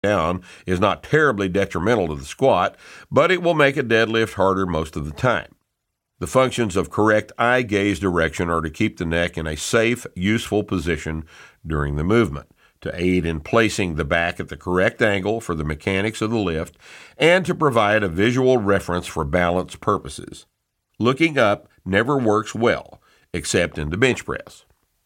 down is not terribly detrimental to the squat, but it will make a deadlift harder most of the time. The functions of correct eye gaze direction are to keep the neck in a safe, useful position during the movement, to aid in placing the back at the correct angle for the mechanics of the lift, and to provide a visual reference for balance purposes. Looking up never works well, except in the bench press.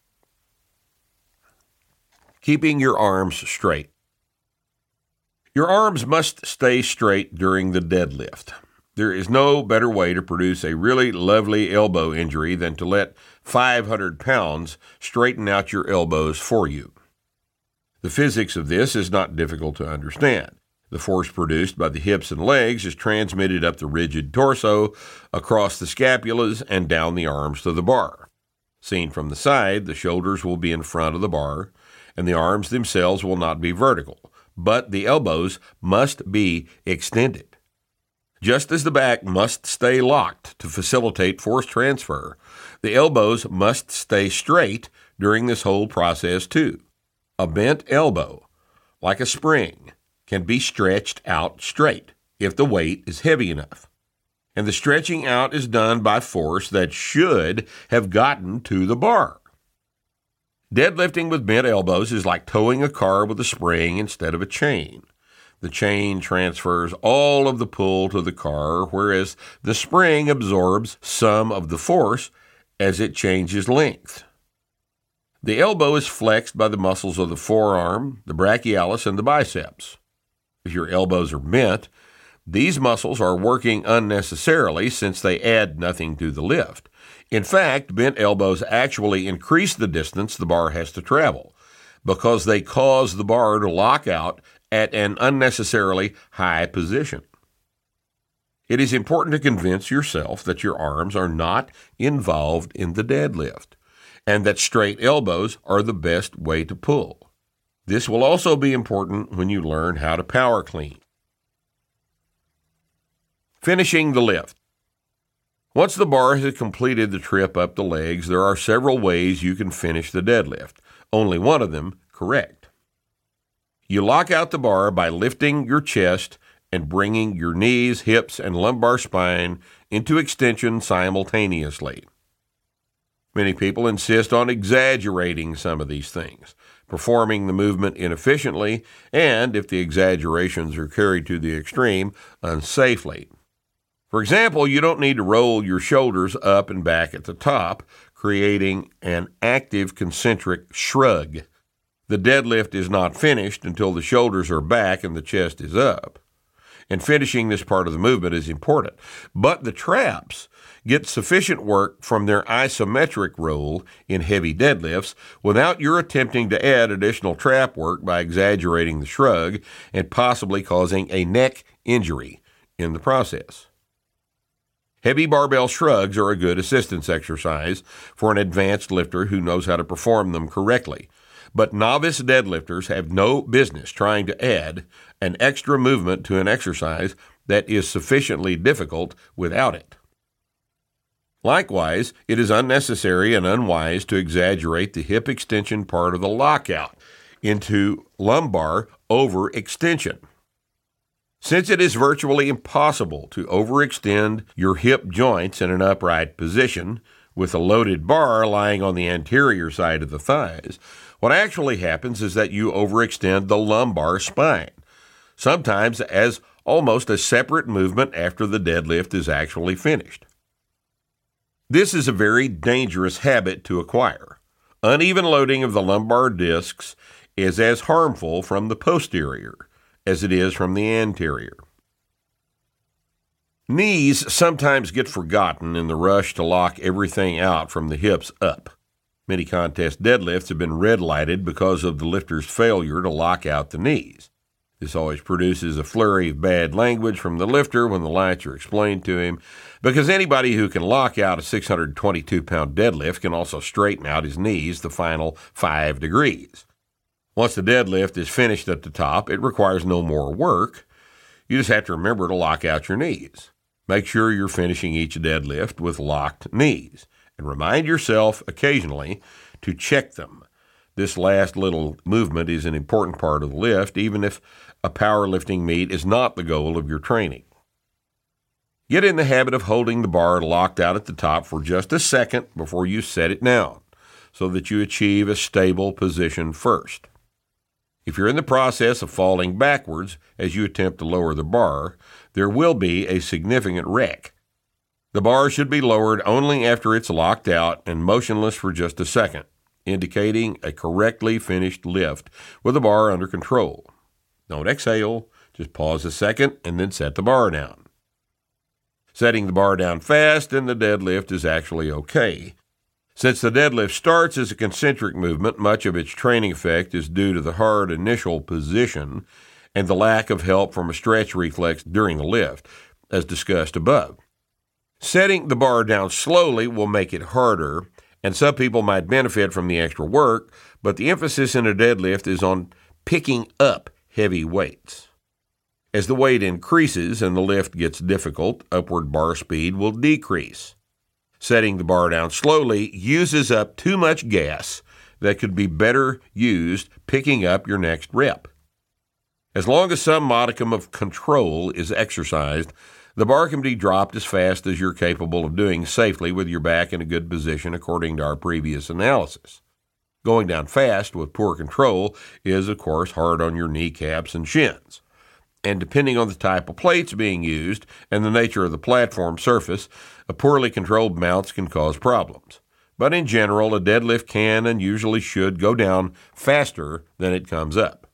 Keeping your arms straight. Your arms must stay straight during the deadlift. There is no better way to produce a really lovely elbow injury than to let 500 pounds straighten out your elbows for you. The physics of this is not difficult to understand. The force produced by the hips and legs is transmitted up the rigid torso, across the scapulas, and down the arms to the bar. Seen from the side, the shoulders will be in front of the bar, and the arms themselves will not be vertical, but the elbows must be extended. Just as the back must stay locked to facilitate force transfer, the elbows must stay straight during this whole process too. A bent elbow, like a spring, can be stretched out straight if the weight is heavy enough. And the stretching out is done by force that should have gotten to the bar. Deadlifting with bent elbows is like towing a car with a spring instead of a chain. The chain transfers all of the pull to the car, whereas the spring absorbs some of the force as it changes length. The elbow is flexed by the muscles of the forearm, the brachialis, and the biceps. If your elbows are bent, these muscles are working unnecessarily since they add nothing to the lift. In fact, bent elbows actually increase the distance the bar has to travel because they cause the bar to lock out at an unnecessarily high position. It is important to convince yourself that your arms are not involved in the deadlift and that straight elbows are the best way to pull. This will also be important when you learn how to power clean. Finishing the lift. Once the bar has completed the trip up the legs, there are several ways you can finish the deadlift, only one of them correct. You lock out the bar by lifting your chest and bringing your knees, hips, and lumbar spine into extension simultaneously. Many people insist on exaggerating some of these things, performing the movement inefficiently, and, if the exaggerations are carried to the extreme, unsafely. For example, you don't need to roll your shoulders up and back at the top, creating an active concentric shrug. The deadlift is not finished until the shoulders are back and the chest is up. And finishing this part of the movement is important. But the traps get sufficient work from their isometric roll in heavy deadlifts without your attempting to add additional trap work by exaggerating the shrug and possibly causing a neck injury in the process. Heavy barbell shrugs are a good assistance exercise for an advanced lifter who knows how to perform them correctly. But novice deadlifters have no business trying to add an extra movement to an exercise that is sufficiently difficult without it. Likewise, it is unnecessary and unwise to exaggerate the hip extension part of the lockout into lumbar overextension. Since it is virtually impossible to overextend your hip joints in an upright position with a loaded bar lying on the anterior side of the thighs, what actually happens is that you overextend the lumbar spine, sometimes as almost a separate movement after the deadlift is actually finished. This is a very dangerous habit to acquire. Uneven loading of the lumbar discs is as harmful from the posterior as it is from the anterior. Knees sometimes get forgotten in the rush to lock everything out from the hips up. Many contest deadlifts have been red-lighted because of the lifter's failure to lock out the knees. This always produces a flurry of bad language from the lifter when the lights are explained to him, because anybody who can lock out a 622-pound deadlift can also straighten out his knees the final 5 degrees. Once the deadlift is finished at the top, it requires no more work. You just have to remember to lock out your knees. Make sure you're finishing each deadlift with locked knees, and remind yourself occasionally to check them. This last little movement is an important part of the lift, even if a powerlifting meet is not the goal of your training. Get in the habit of holding the bar locked out at the top for just a second before you set it down, so that you achieve a stable position first. If you're in the process of falling backwards as you attempt to lower the bar, there will be a significant wreck. The bar should be lowered only after it's locked out and motionless for just a second, indicating a correctly finished lift with the bar under control. Don't exhale, just pause a second and then set the bar down. Setting the bar down fast in the deadlift is actually okay. Since the deadlift starts as a concentric movement, much of its training effect is due to the hard initial position and the lack of help from a stretch reflex during the lift, as discussed above. Setting the bar down slowly will make it harder, and some people might benefit from the extra work, but the emphasis in a deadlift is on picking up heavy weights. As the weight increases and the lift gets difficult, upward bar speed will decrease. Setting the bar down slowly uses up too much gas that could be better used picking up your next rep. As long as some modicum of control is exercised, the bar can be dropped as fast as you're capable of doing safely with your back in a good position according to our previous analysis. Going down fast with poor control is, of course, hard on your kneecaps and shins. And depending on the type of plates being used and the nature of the platform surface, a poorly controlled mounts can cause problems. But in general, a deadlift can and usually should go down faster than it comes up.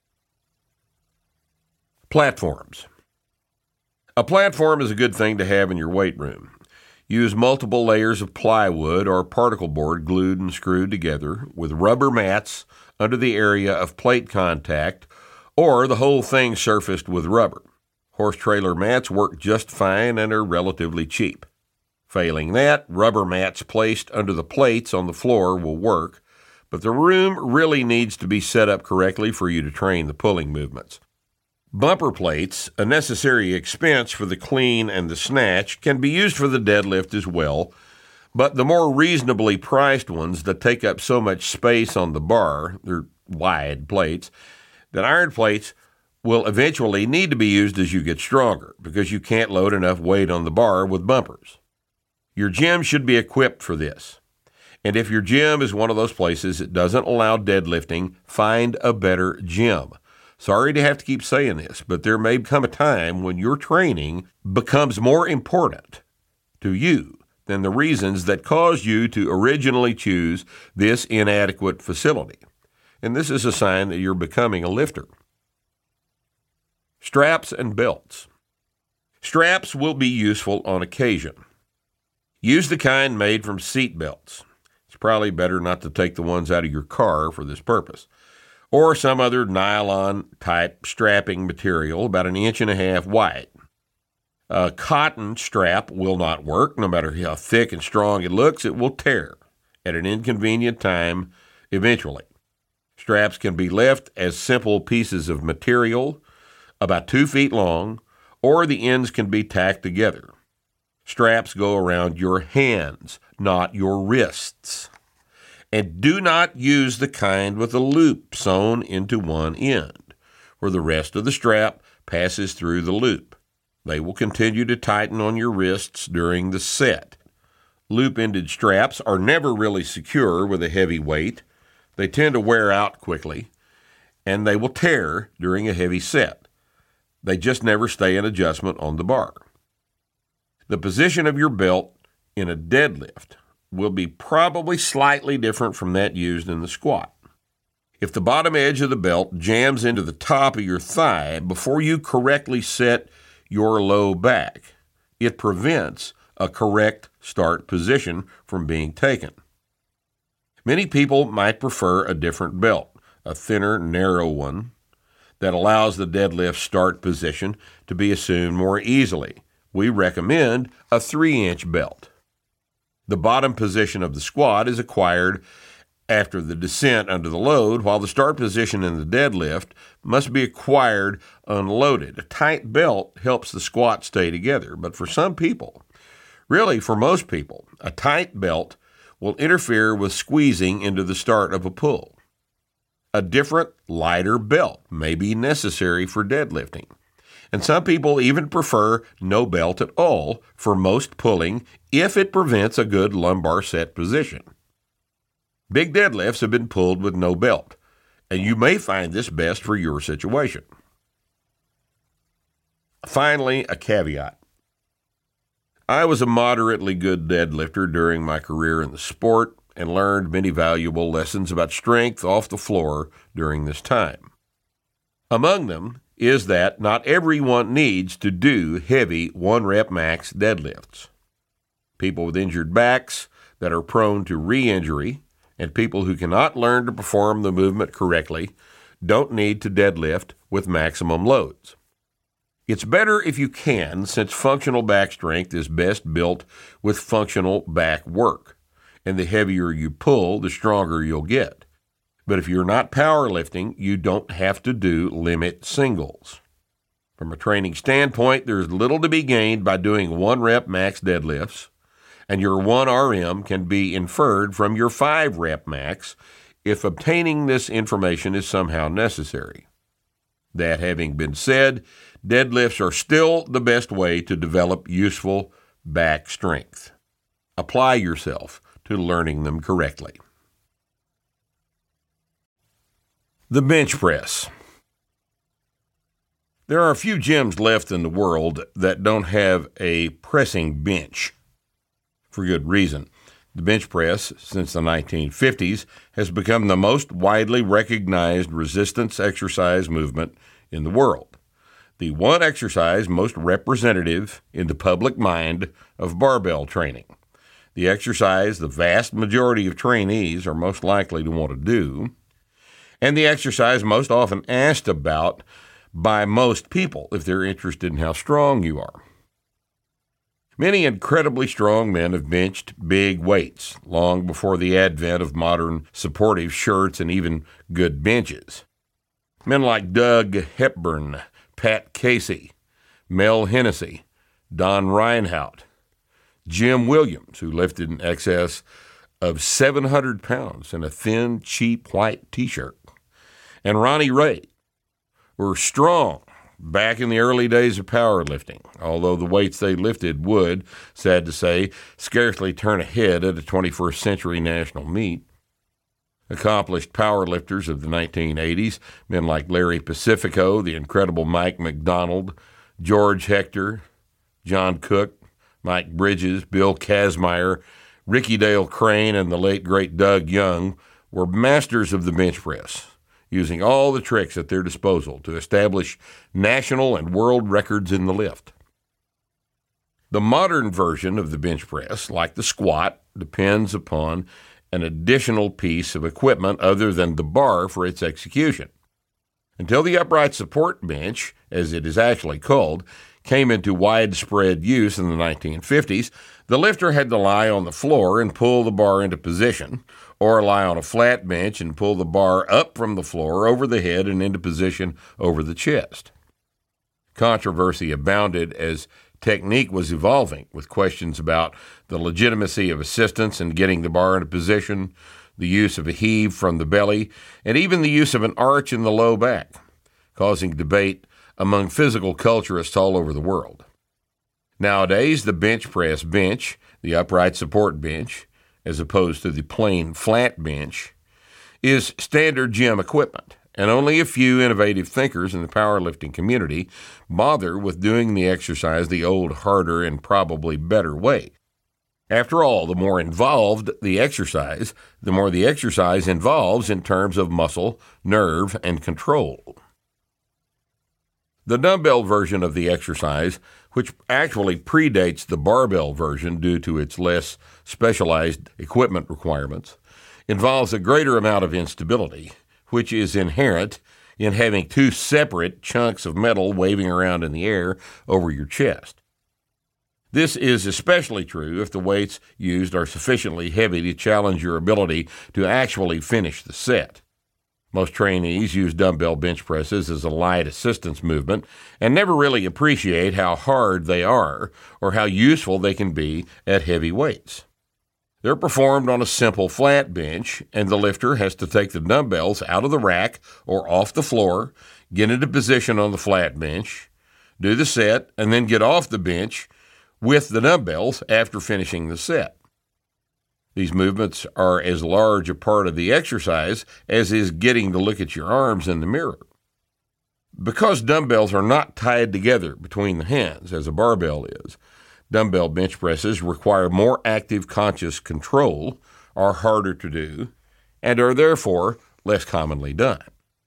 Platforms. A platform is a good thing to have in your weight room. Use multiple layers of plywood or particle board glued and screwed together with rubber mats under the area of plate contact, or the whole thing surfaced with rubber. Horse trailer mats work just fine and are relatively cheap. Failing that, rubber mats placed under the plates on the floor will work, but the room really needs to be set up correctly for you to train the pulling movements. Bumper plates, a necessary expense for the clean and the snatch, can be used for the deadlift as well, but the more reasonably priced ones that take up so much space on the bar, they're wide plates, that iron plates will eventually need to be used as you get stronger because you can't load enough weight on the bar with bumpers. Your gym should be equipped for this. And if your gym is one of those places that doesn't allow deadlifting, find a better gym. Sorry to have to keep saying this, but there may come a time when your training becomes more important to you than the reasons that caused you to originally choose this inadequate facility. And this is a sign that you're becoming a lifter. Straps and belts. Straps will be useful on occasion. Use the kind made from seat belts. It's probably better not to take the ones out of your car for this purpose. Or some other nylon-type strapping material about 1.5 inches wide. A cotton strap will not work. No matter how thick and strong it looks, it will tear at an inconvenient time eventually. Straps can be left as simple pieces of material about 2 feet long, or the ends can be tacked together. Straps go around your hands, not your wrists. And do not use the kind with a loop sewn into one end, where the rest of the strap passes through the loop. They will continue to tighten on your wrists during the set. Loop-ended straps are never really secure with a heavy weight. They tend to wear out quickly, and they will tear during a heavy set. They just never stay in adjustment on the bar. The position of your belt in a deadlift will be probably slightly different from that used in the squat. If the bottom edge of the belt jams into the top of your thigh before you correctly set your low back, it prevents a correct start position from being taken. Many people might prefer a different belt, a thinner, narrow one that allows the deadlift start position to be assumed more easily. We recommend a 3-inch belt. The bottom position of the squat is acquired after the descent under the load, while the start position in the deadlift must be acquired unloaded. A tight belt helps the squat stay together, but for some people, really for most people, a tight belt will interfere with squeezing into the start of a pull. A different, lighter belt may be necessary for deadlifting. And some people even prefer no belt at all for most pulling if it prevents a good lumbar set position. Big deadlifts have been pulled with no belt, and you may find this best for your situation. Finally, a caveat. I was a moderately good deadlifter during my career in the sport and learned many valuable lessons about strength off the floor during this time. Among them is that not everyone needs to do heavy 1-rep max deadlifts. People with injured backs that are prone to re-injury and people who cannot learn to perform the movement correctly don't need to deadlift with maximum loads. It's better if you can, since functional back strength is best built with functional back work, and the heavier you pull, the stronger you'll get. But if you're not powerlifting, you don't have to do limit singles. From a training standpoint, there's little to be gained by doing 1-rep max deadlifts, and your 1 RM can be inferred from your 5-rep max if obtaining this information is somehow necessary. That having been said, deadlifts are still the best way to develop useful back strength. Apply yourself to learning them correctly. The bench press. There are a few gyms left in the world that don't have a pressing bench. For good reason. The bench press, since the 1950s, has become the most widely recognized resistance exercise movement in the world. The one exercise most representative in the public mind of barbell training. The exercise the vast majority of trainees are most likely to want to do, and the exercise most often asked about by most people if they're interested in how strong you are. Many incredibly strong men have benched big weights long before the advent of modern supportive shirts and even good benches. Men like Doug Hepburn, Pat Casey, Mel Hennessy, Don Reinhardt, Jim Williams, who lifted in excess of 700 pounds in a thin, cheap white T-shirt, and Ronnie Ray were strong back in the early days of powerlifting, although the weights they lifted would, sad to say, scarcely turn a head at a 21st century national meet. Accomplished powerlifters of the 1980s, men like Larry Pacifico, the incredible Mike McDonald, George Hector, John Cook, Mike Bridges, Bill Kazmaier, Ricky Dale Crane, and the late great Doug Young were masters of the bench press, using all the tricks at their disposal to establish national and world records in the lift. The modern version of the bench press, like the squat, depends upon an additional piece of equipment other than the bar for its execution. Until the upright support bench, as it is actually called, came into widespread use in the 1950s, the lifter had to lie on the floor and pull the bar into position, or lie on a flat bench and pull the bar up from the floor over the head and into position over the chest. Controversy abounded as technique was evolving, with questions about the legitimacy of assistance in getting the bar into position, the use of a heave from the belly, and even the use of an arch in the low back, causing debate among physical culturists all over the world. Nowadays, the bench press bench, the upright support bench, as opposed to the plain flat bench, is standard gym equipment, and only a few innovative thinkers in the powerlifting community bother with doing the exercise the old, harder, and probably better way. After all, the more involved the exercise, the more the exercise involves in terms of muscle, nerve, and control. The dumbbell version of the exercise, which actually predates the barbell version due to its less specialized equipment requirements, involves a greater amount of instability, which is inherent in having two separate chunks of metal waving around in the air over your chest. This is especially true if the weights used are sufficiently heavy to challenge your ability to actually finish the set. Most trainees use dumbbell bench presses as a light assistance movement and never really appreciate how hard they are or how useful they can be at heavy weights. They're performed on a simple flat bench, and the lifter has to take the dumbbells out of the rack or off the floor, get into position on the flat bench, do the set, and then get off the bench with the dumbbells after finishing the set. These movements are as large a part of the exercise as is getting to look at your arms in the mirror. Because dumbbells are not tied together between the hands as a barbell is, dumbbell bench presses require more active conscious control, are harder to do, and are therefore less commonly done.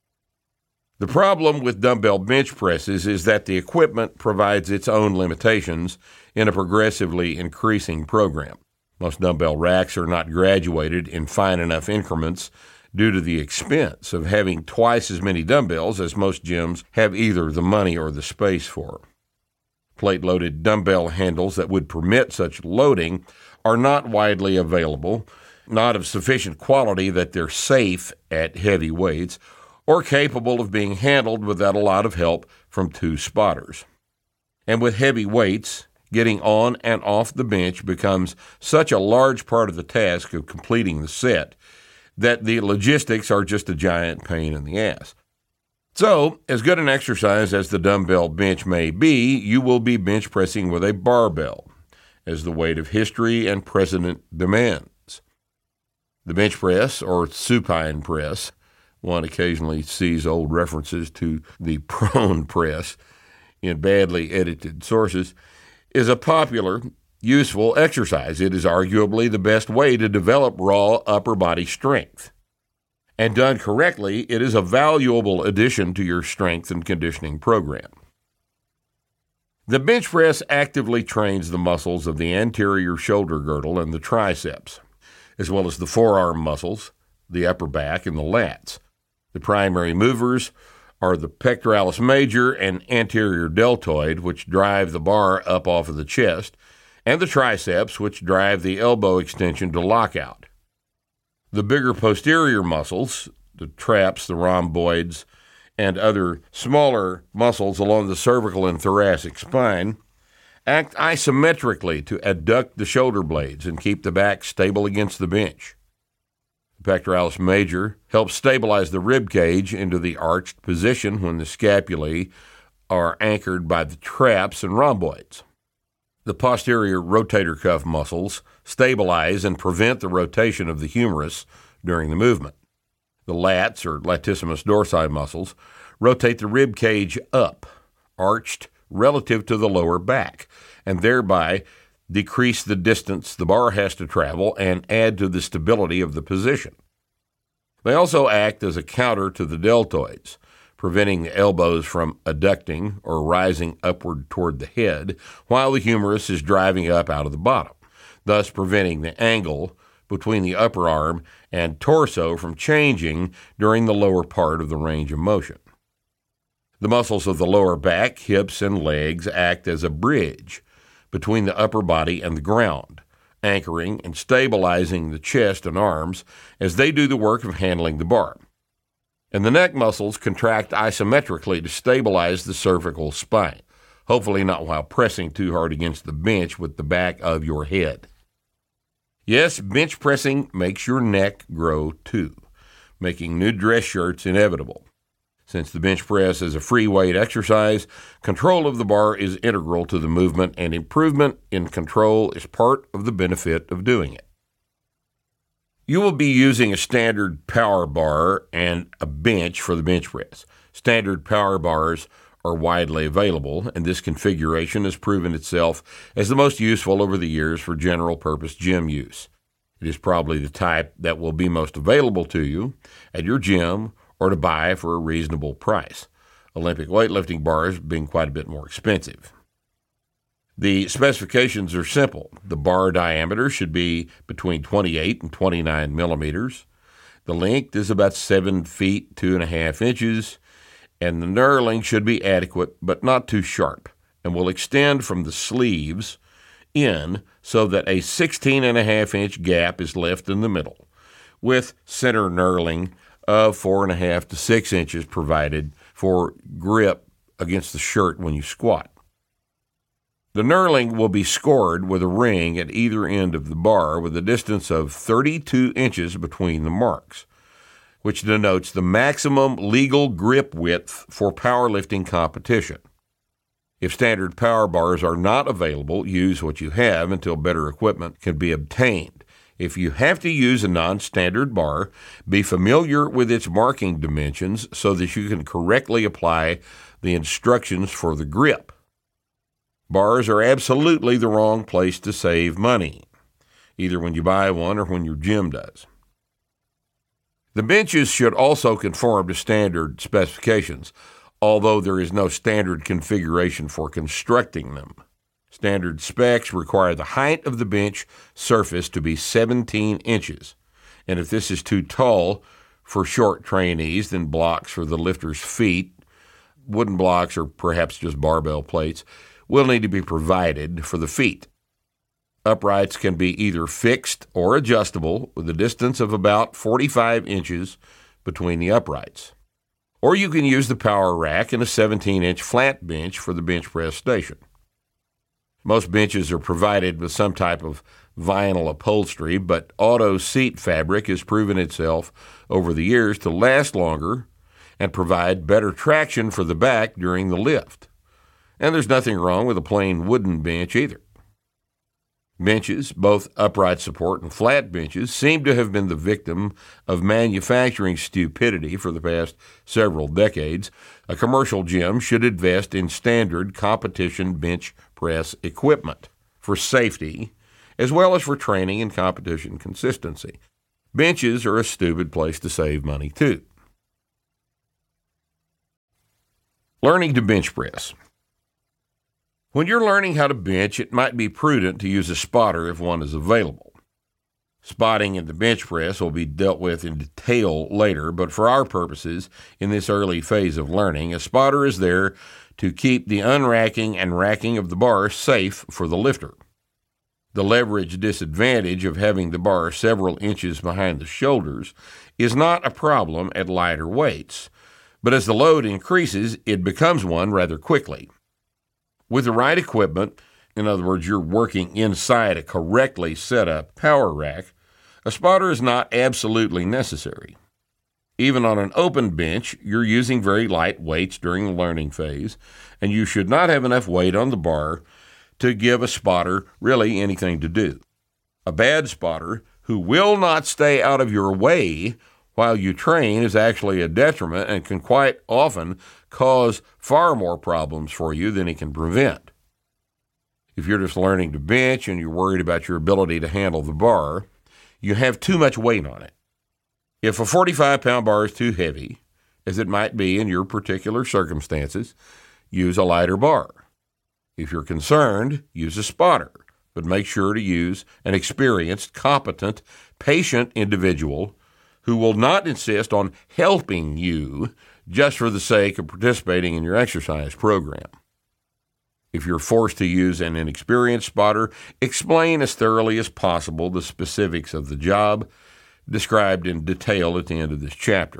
The problem with dumbbell bench presses is that the equipment provides its own limitations in a progressively increasing program. Most dumbbell racks are not graduated in fine enough increments due to the expense of having twice as many dumbbells as most gyms have either the money or the space for. Plate-loaded dumbbell handles that would permit such loading are not widely available, not of sufficient quality that they're safe at heavy weights, or capable of being handled without a lot of help from two spotters. And with heavy weights, getting on and off the bench becomes such a large part of the task of completing the set that the logistics are just a giant pain in the ass. So, as good an exercise as the dumbbell bench may be, you will be bench pressing with a barbell, as the weight of history and precedent demands. The bench press, or supine press, one occasionally sees old references to the prone press in badly edited sources, is a popular, useful exercise. It is arguably the best way to develop raw upper body strength. And done correctly, it is a valuable addition to your strength and conditioning program. The bench press actively trains the muscles of the anterior shoulder girdle and the triceps, as well as the forearm muscles, the upper back, and the lats. The primary movers are the pectoralis major and anterior deltoid, which drive the bar up off of the chest, and the triceps, which drive the elbow extension to lockout. The bigger posterior muscles, the traps, the rhomboids, and other smaller muscles along the cervical and thoracic spine, act isometrically to adduct the shoulder blades and keep the back stable against the bench. The pectoralis major helps stabilize the rib cage into the arched position when the scapulae are anchored by the traps and rhomboids. The posterior rotator cuff muscles stabilize and prevent the rotation of the humerus during the movement. The lats, or latissimus dorsi muscles, rotate the rib cage up, arched relative to the lower back, and thereby decrease the distance the bar has to travel and add to the stability of the position. They also act as a counter to the deltoids, preventing the elbows from adducting or rising upward toward the head while the humerus is driving up out of the bottom, thus preventing the angle between the upper arm and torso from changing during the lower part of the range of motion. The muscles of the lower back, hips, and legs act as a bridge between the upper body and the ground, anchoring and stabilizing the chest and arms as they do the work of handling the bar. And the neck muscles contract isometrically to stabilize the cervical spine, hopefully not while pressing too hard against the bench with the back of your head. Yes, bench pressing makes your neck grow too, making new dress shirts inevitable. Since the bench press is a free weight exercise, control of the bar is integral to the movement, and improvement in control is part of the benefit of doing it. You will be using a standard power bar and a bench for the bench press. Standard power bars are widely available, and this configuration has proven itself as the most useful over the years for general-purpose gym use. It is probably the type that will be most available to you at your gym or to buy for a reasonable price, Olympic weightlifting bars being quite a bit more expensive. The specifications are simple. The bar diameter should be between 28 and 29 millimeters. The length is about 7 feet, 2.5 inches, and the knurling should be adequate but not too sharp, and will extend from the sleeves in so that a 16.5-inch gap is left in the middle, with center knurling of 4.5 to 6 inches provided for grip against the shirt when you squat. The knurling will be scored with a ring at either end of the bar with a distance of 32 inches between the marks, which denotes the maximum legal grip width for powerlifting competition. If standard power bars are not available, use what you have until better equipment can be obtained. If you have to use a non-standard bar, be familiar with its marking dimensions so that you can correctly apply the instructions for the grip. Bars are absolutely the wrong place to save money, either when you buy one or when your gym does. The benches should also conform to standard specifications, although there is no standard configuration for constructing them. Standard specs require the height of the bench surface to be 17 inches, and if this is too tall for short trainees, then blocks for the lifter's feet, wooden blocks or perhaps just barbell plates, will need to be provided for the feet. Uprights can be either fixed or adjustable with a distance of about 45 inches between the uprights. Or you can use the power rack and a 17-inch flat bench for the bench press station. Most benches are provided with some type of vinyl upholstery, but auto seat fabric has proven itself over the years to last longer and provide better traction for the back during the lift. And there's nothing wrong with a plain wooden bench either. Benches, both upright support and flat benches, seem to have been the victim of manufacturing stupidity for the past several decades. A commercial gym should invest in standard competition bench press equipment for safety, as well as for training and competition consistency. Benches are a stupid place to save money, too. Learning to bench press. When you're learning how to bench, it might be prudent to use a spotter if one is available. Spotting in the bench press will be dealt with in detail later, but for our purposes, in this early phase of learning, a spotter is there to keep the unracking and racking of the bar safe for the lifter. The leverage disadvantage of having the bar several inches behind the shoulders is not a problem at lighter weights, but as the load increases, it becomes one rather quickly. With the right equipment, in other words, you're working inside a correctly set up power rack, a spotter is not absolutely necessary. Even on an open bench, you're using very light weights during the learning phase, and you should not have enough weight on the bar to give a spotter really anything to do. A bad spotter who will not stay out of your way while you train is actually a detriment and can quite often cause far more problems for you than it can prevent. If you're just learning to bench and you're worried about your ability to handle the bar, you have too much weight on it. If a 45-pound bar is too heavy, as it might be in your particular circumstances, use a lighter bar. If you're concerned, use a spotter, but make sure to use an experienced, competent, patient individual who will not insist on helping you just for the sake of participating in your exercise program. If you're forced to use an inexperienced spotter, explain as thoroughly as possible the specifics of the job described in detail at the end of this chapter.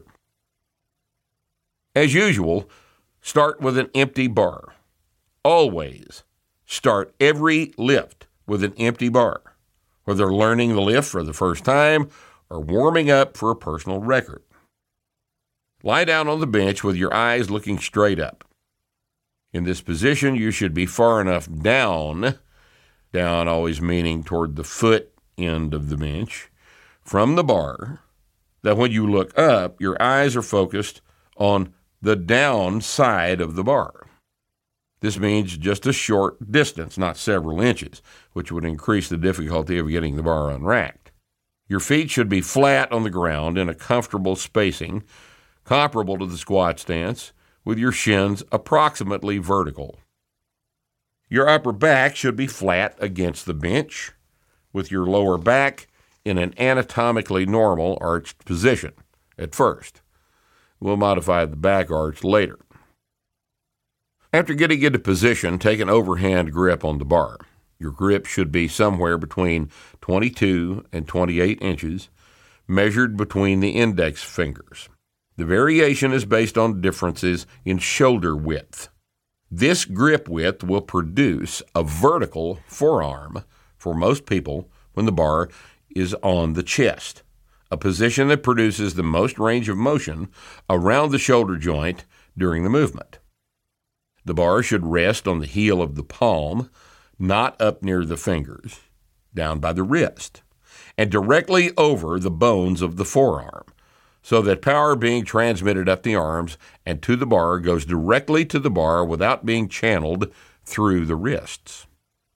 As usual, start with an empty bar. Always start every lift with an empty bar, whether learning the lift for the first time or warming up for a personal record. Lie down on the bench with your eyes looking straight up. In this position, you should be far enough down always meaning toward the foot end of the bench, from the bar, that when you look up, your eyes are focused on the down side of the bar. This means just a short distance, not several inches, which would increase the difficulty of getting the bar unracked. Your feet should be flat on the ground in a comfortable spacing, comparable to the squat stance, with your shins approximately vertical. Your upper back should be flat against the bench, with your lower back in an anatomically normal arched position at first. We'll modify the back arch later. After getting into position, take an overhand grip on the bar. Your grip should be somewhere between 22 and 28 inches, measured between the index fingers. The variation is based on differences in shoulder width. This grip width will produce a vertical forearm for most people when the bar is on the chest, a position that produces the most range of motion around the shoulder joint during the movement. The bar should rest on the heel of the palm, not up near the fingers, down by the wrist, and directly over the bones of the forearm, so that power being transmitted up the arms and to the bar goes directly to the bar without being channeled through the wrists.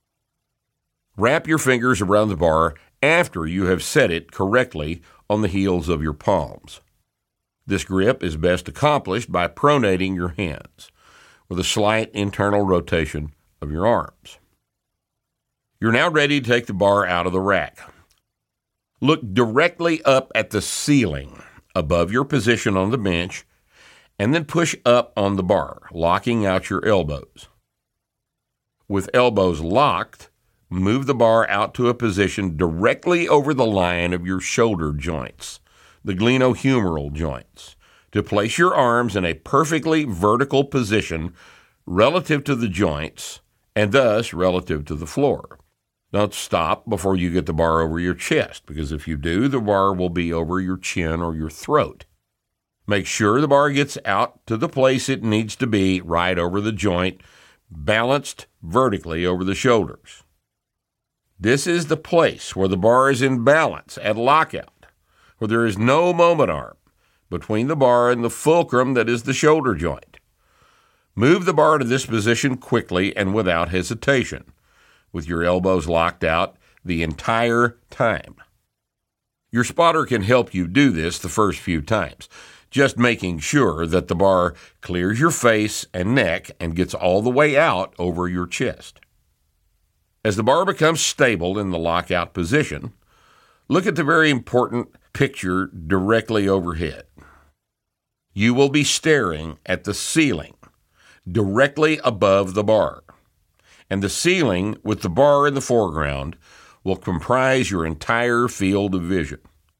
Wrap your fingers around the bar after you have set it correctly on the heels of your palms. This grip is best accomplished by pronating your hands with a slight internal rotation of your arms. You're now ready to take the bar out of the rack. Look directly up at the ceiling above your position on the bench, and then push up on the bar, locking out your elbows. With elbows locked, move the bar out to a position directly over the line of your shoulder joints, the glenohumeral joints, to place your arms in a perfectly vertical position relative to the joints and thus relative to the floor. Don't stop before you get the bar over your chest, because if you do, the bar will be over your chin or your throat. Make sure the bar gets out to the place it needs to be, right over the joint, balanced vertically over the shoulders. This is the place where the bar is in balance at lockout, where there is no moment arm between the bar and the fulcrum that is the shoulder joint. Move the bar to this position quickly and without hesitation, with your elbows locked out the entire time. Your spotter can help you do this the first few times, just making sure that the bar clears your face and neck and gets all the way out over your chest. As the bar becomes stable in the lockout position, look at the very important picture directly overhead. You will be staring at the ceiling directly above the bar, and the ceiling with the bar in the foreground will comprise your entire field of vision.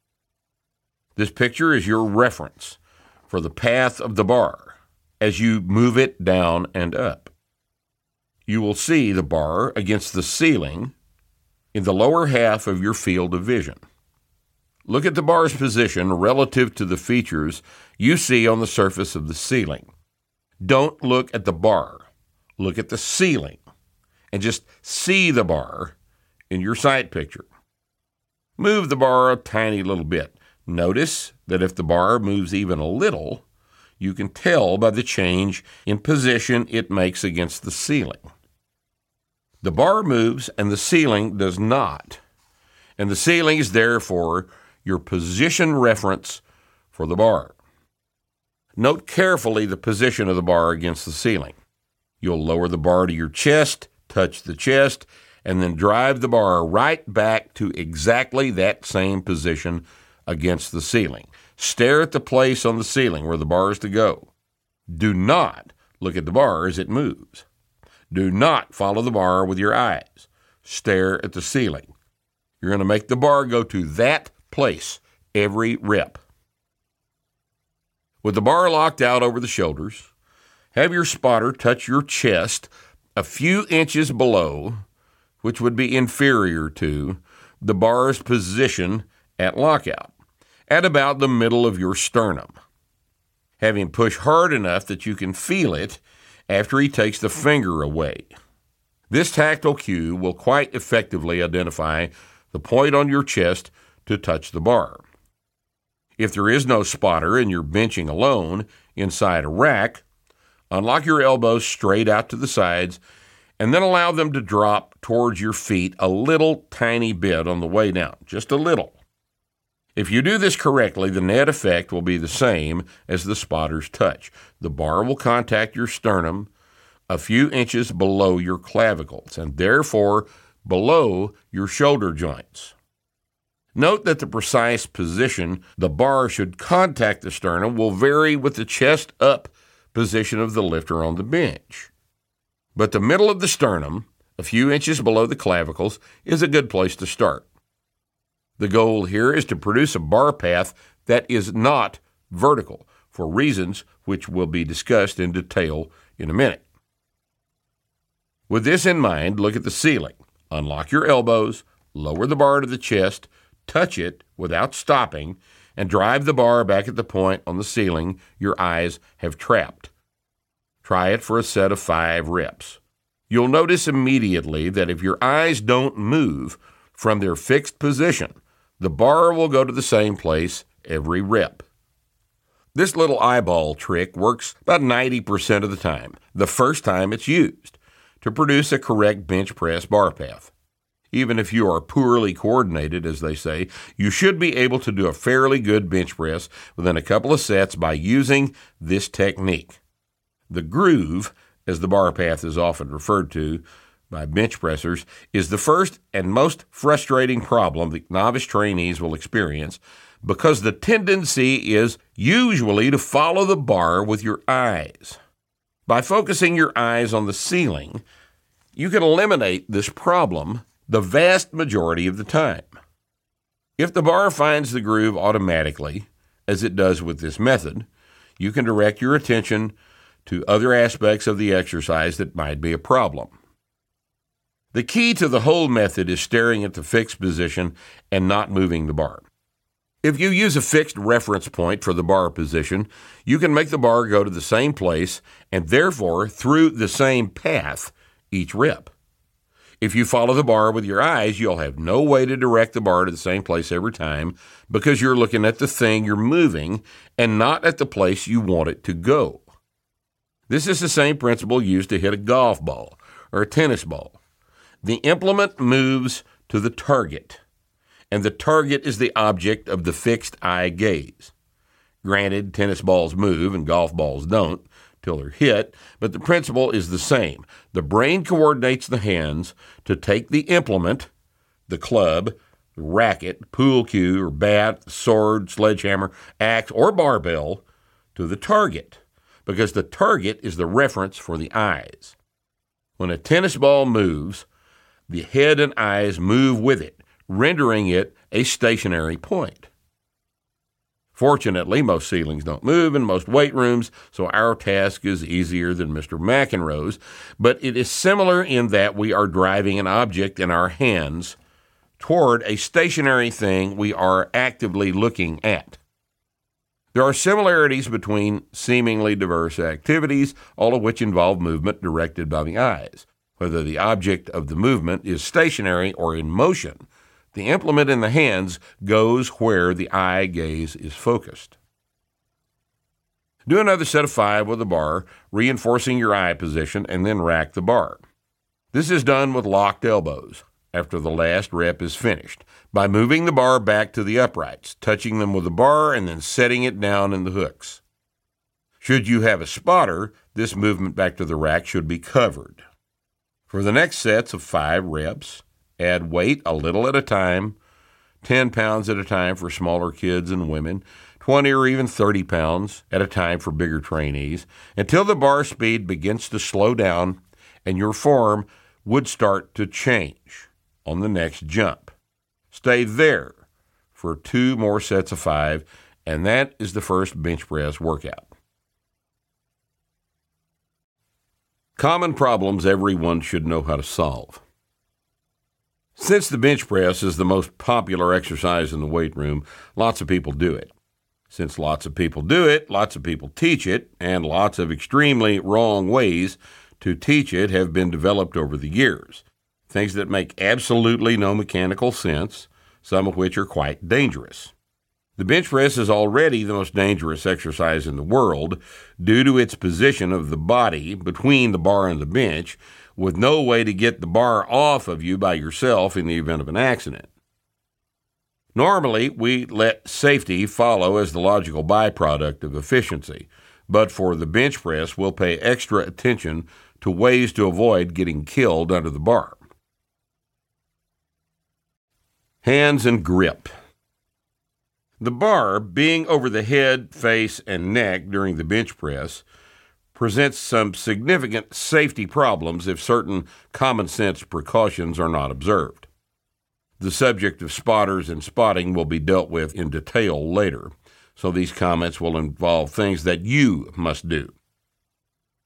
This picture is your reference for the path of the bar as you move it down and up. You will see the bar against the ceiling in the lower half of your field of vision. Look at the bar's position relative to the features you see on the surface of the ceiling. Don't look at the bar. Look at the ceiling and just see the bar in your sight picture. Move the bar a tiny little bit. Notice that if the bar moves even a little, you can tell by the change in position it makes against the ceiling. The bar moves and the ceiling does not, and the ceiling is therefore your position reference for the bar. Note carefully the position of the bar against the ceiling. You'll lower the bar to your chest, touch the chest, and then drive the bar right back to exactly that same position against the ceiling. Stare at the place on the ceiling where the bar is to go. Do not look at the bar as it moves. Do not follow the bar with your eyes. Stare at the ceiling. You're going to make the bar go to that place every rep. With the bar locked out over the shoulders, have your spotter touch your chest a few inches below, which would be inferior to, the bar's position at lockout, at about the middle of your sternum. Have him push hard enough that you can feel it after he takes the finger away. This tactile cue will quite effectively identify the point on your chest to touch the bar. If there is no spotter and you're benching alone inside a rack, unlock your elbows straight out to the sides and then allow them to drop towards your feet a little tiny bit on the way down, just a little. If you do this correctly, the net effect will be the same as the spotter's touch. The bar will contact your sternum a few inches below your clavicles and therefore below your shoulder joints. Note that the precise position the bar should contact the sternum will vary with the chest up position of the lifter on the bench. But the middle of the sternum, a few inches below the clavicles, is a good place to start. The goal here is to produce a bar path that is not vertical, for reasons which will be discussed in detail in a minute. With this in mind, look at the ceiling. Unlock your elbows, lower the bar to the chest, touch it without stopping, and drive the bar back at the point on the ceiling your eyes have trapped. Try it for a set of 5 reps. You'll notice immediately that if your eyes don't move from their fixed position, the bar will go to the same place every rep. This little eyeball trick works about 90% of the time, the first time it's used, to produce a correct bench press bar path. Even if you are poorly coordinated, as they say, you should be able to do a fairly good bench press within a couple of sets by using this technique. The groove, as the bar path is often referred to by bench pressers, is the first and most frustrating problem that novice trainees will experience because the tendency is usually to follow the bar with your eyes. By focusing your eyes on the ceiling, you can eliminate this problem the vast majority of the time. If the bar finds the groove automatically, as it does with this method, you can direct your attention to other aspects of the exercise that might be a problem. The key to the whole method is staring at the fixed position and not moving the bar. If you use a fixed reference point for the bar position, you can make the bar go to the same place and therefore through the same path each rep. If you follow the bar with your eyes, you'll have no way to direct the bar to the same place every time because you're looking at the thing you're moving and not at the place you want it to go. This is the same principle used to hit a golf ball or a tennis ball. The implement moves to the target, and the target is the object of the fixed eye gaze. Granted, tennis balls move and golf balls don't till they're hit, but the principle is the same. The brain coordinates the hands to take the implement, the club, the racket, pool cue, or bat, sword, sledgehammer, axe, or barbell, to the target, because the target is the reference for the eyes. When a tennis ball moves, the head and eyes move with it, rendering it a stationary point. Fortunately, most ceilings don't move in most weight rooms, so our task is easier than Mr. McEnroe's, but it is similar in that we are driving an object in our hands toward a stationary thing we are actively looking at. There are similarities between seemingly diverse activities, all of which involve movement directed by the eyes. Whether the object of the movement is stationary or in motion, the implement in the hands goes where the eye gaze is focused. Do another set of 5 with the bar, reinforcing your eye position, and then rack the bar. This is done with locked elbows after the last rep is finished, by moving the bar back to the uprights, touching them with the bar, and then setting it down in the hooks. Should you have a spotter, this movement back to the rack should be covered. For the next sets of 5 reps, add weight a little at a time, 10 pounds at a time for smaller kids and women, 20 or even 30 pounds at a time for bigger trainees, until the bar speed begins to slow down and your form would start to change on the next jump. Stay there for 2 more sets of 5, and that is the first bench press workout. Common problems everyone should know how to solve. Since the bench press is the most popular exercise in the weight room, lots of people do it. Since lots of people do it, lots of people teach it, and lots of extremely wrong ways to teach it have been developed over the years. Things that make absolutely no mechanical sense, some of which are quite dangerous. The bench press is already the most dangerous exercise in the world due to its position of the body between the bar and the bench, with no way to get the bar off of you by yourself in the event of an accident. Normally, we let safety follow as the logical byproduct of efficiency, but for the bench press, we'll pay extra attention to ways to avoid getting killed under the bar. Hands and grip. The bar, being over the head, face, and neck during the bench press, presents some significant safety problems if certain common sense precautions are not observed. The subject of spotters and spotting will be dealt with in detail later, so these comments will involve things that you must do.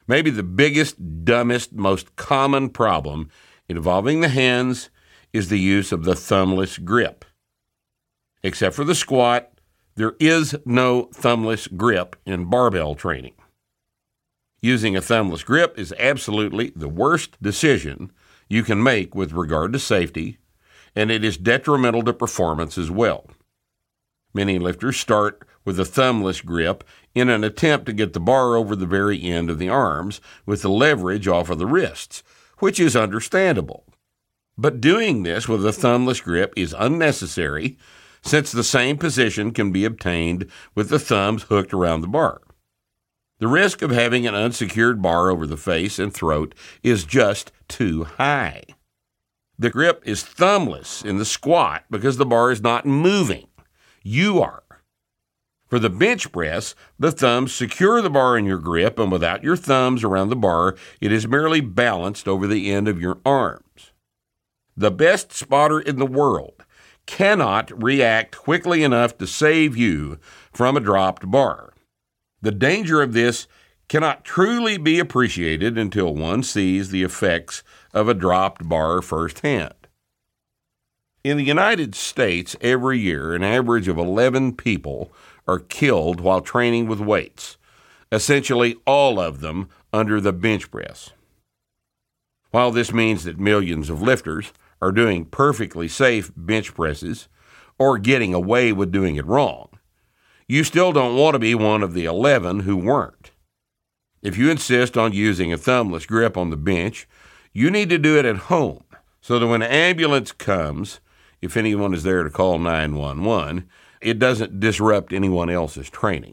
Maybe the biggest, dumbest, most common problem involving the hands is the use of the thumbless grip. Except for the squat, there is no thumbless grip in barbell training. Using a thumbless grip is absolutely the worst decision you can make with regard to safety, and it is detrimental to performance as well. Many lifters start with a thumbless grip in an attempt to get the bar over the very end of the arms with the leverage off of the wrists, which is understandable. But doing this with a thumbless grip is unnecessary, since the same position can be obtained with the thumbs hooked around the bar. The risk of having an unsecured bar over the face and throat is just too high. The grip is thumbless in the squat because the bar is not moving. You are. For the bench press, the thumbs secure the bar in your grip, and without your thumbs around the bar, it is merely balanced over the end of your arms. The best spotter in the world cannot react quickly enough to save you from a dropped bar. The danger of this cannot truly be appreciated until one sees the effects of a dropped bar firsthand. In the United States, every year, an average of 11 people are killed while training with weights, essentially all of them under the bench press. While this means that millions of lifters are doing perfectly safe bench presses or getting away with doing it wrong, you still don't want to be one of the 11 who weren't. If you insist on using a thumbless grip on the bench, you need to do it at home so that when an ambulance comes, if anyone is there to call 911, it doesn't disrupt anyone else's training.